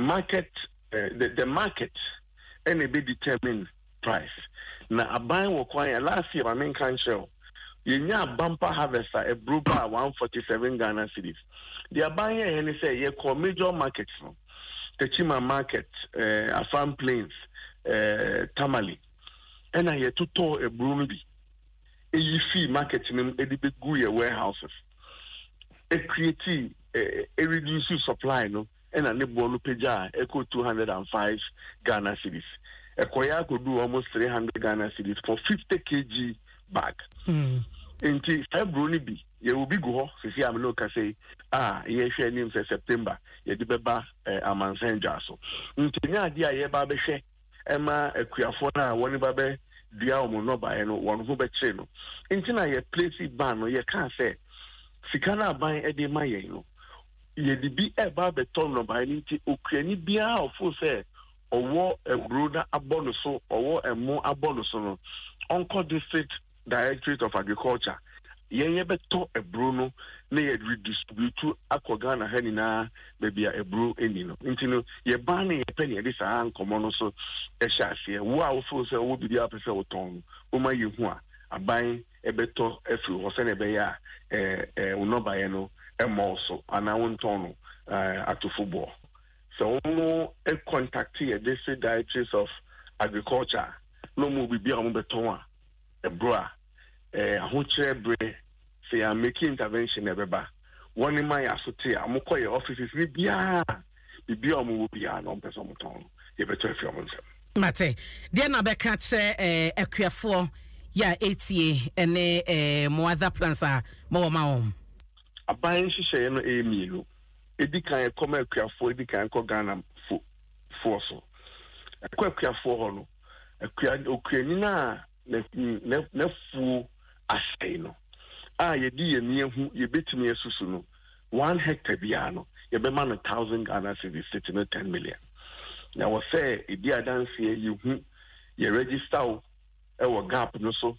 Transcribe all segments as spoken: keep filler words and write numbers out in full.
market uh, the, the market and a bit determine price. Now a buying will quite last year I mean can show you know bumper harvester a brew bar one forty seven Ghana cedis. They are buying and say you call major markets no. The Chima market, uh Afam Plains, uh Tamale. And I had to tour a broom a fee marketing in a big warehouses. A creative a reduced supply no and a neighbor peja equal two hundred and five Ghana cedis. A koya could do almost three hundred Ghana cedis for fifty kilograms bag. Mm. In T February be you will be go so see I'm look say ah ye share name for September ye di beba amansen jaso. Ntinya dia ye ba be hwe ema akuafo na woni ba be dia omo no ba e no won ho be kire no. Ntina ye place ban no ye kan say sika na ban e de ma ye no. Ye di bi e ba be ton no ba ni nti okuani bia ofo say owo ebro na abono so owo emo abono so no onko district Directorate of Agriculture yen beto ebro no na ye redistribute akogana hanina baby ebro eni no ntino ye ban na ye peni e dis an komono so e hyaase wo a wo fo se wo bidi apese wo ton wo ma ye hu a aban e beto efi ho se na be ya eh eh unoba ye no e mo so ana won ton no eh atofo so wo e contact ye district Directorate of Agriculture no mo bibia mo beton a ebro eh ahochire bre say I'm making intervention ebeba one my asote amukọ your offices ni bia bibia omo bia no person moton ye beto afi omo nsem mate dia na beka che eh akuafo ya etie ene eh mo other plans a mo ma won aban hihye no emilu edikan e koma akuafo edikan ko Ghana fo fo so akuafo ho no akua okuani na na na fu asay no ah ye di ye mihu ye betimi asusu no one hectare bia no ye be man one thousand Ghana cedis sitting no ten million now we say e di adanse ye hu ye register o e wo gap no so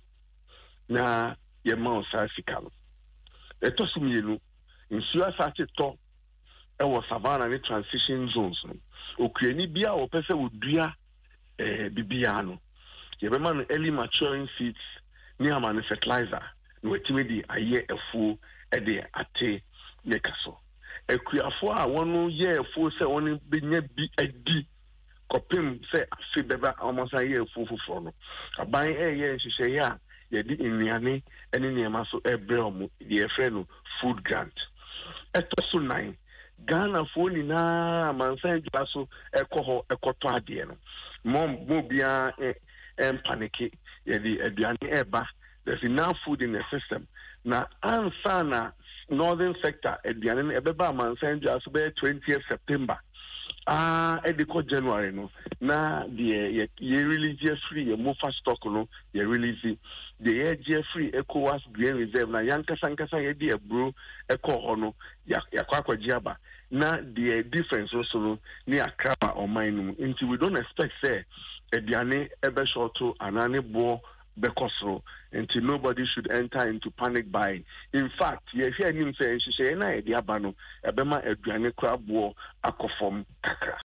na ye ma o sa sika no e to sumi no nsu asate to e wo savannah ni transition zones no okuani bia wo pese wo dua eh bibia no ye be man early maturing seeds ni amane fertilizer no etime di aye efu e de ate ne kaso ekuafo a wono ye efu se woni benya bi adi kopim se afi beba almost aye efu fufo no aban e ye nhihye ya ye di nnuane ene niema so ebre omo ye efre no food grant etoso nine Ghana fo ni na mansan jula so ekoho ekoto ade no mo mo bia em panic ye di aduane eba there's enough food in the system na ansana northern sector aduane ebeba mansan jula so be twentieth September ah ediko January no na the ye release free ye mofa stock no ye release the ye free ECOWAS grain reserve na yanka sankasa ye di ebro eko ho no yakwa akwajiaba na the difference also no ni akraba o mine until we don't expect say ediane ebe short to anane bo bekosro until nobody should enter into panic buying. In fact ye hear him say nhihye na e di aba no ebe ma aduane krabo akofom kakra.